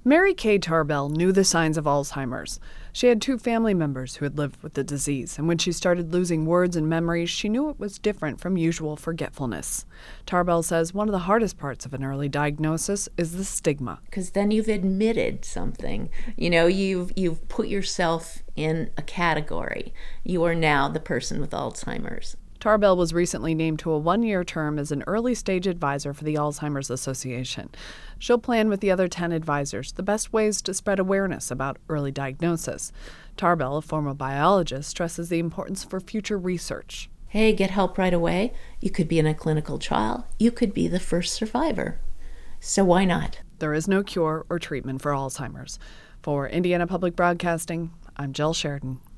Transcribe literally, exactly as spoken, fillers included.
Mary Kay Tarbell knew the signs of Alzheimer's. She had two family members who had lived with the disease, and when she started losing words and memories, she knew it was different from usual forgetfulness. Tarbell says one of the hardest parts of an early diagnosis is the stigma. Because then you've admitted something. You know, you've you've put yourself in a category. You are now the person with Alzheimer's. Tarbell was recently named to a one-year term as an early-stage advisor for the Alzheimer's Association. She'll plan with the other ten advisors the best ways to spread awareness about early diagnosis. Tarbell, a former biologist, stresses the importance for future research. Hey, get help right away. You could be in a clinical trial. You could be the first survivor. So why not? There is no cure or treatment for Alzheimer's. For Indiana Public Broadcasting, I'm Jill Sheridan.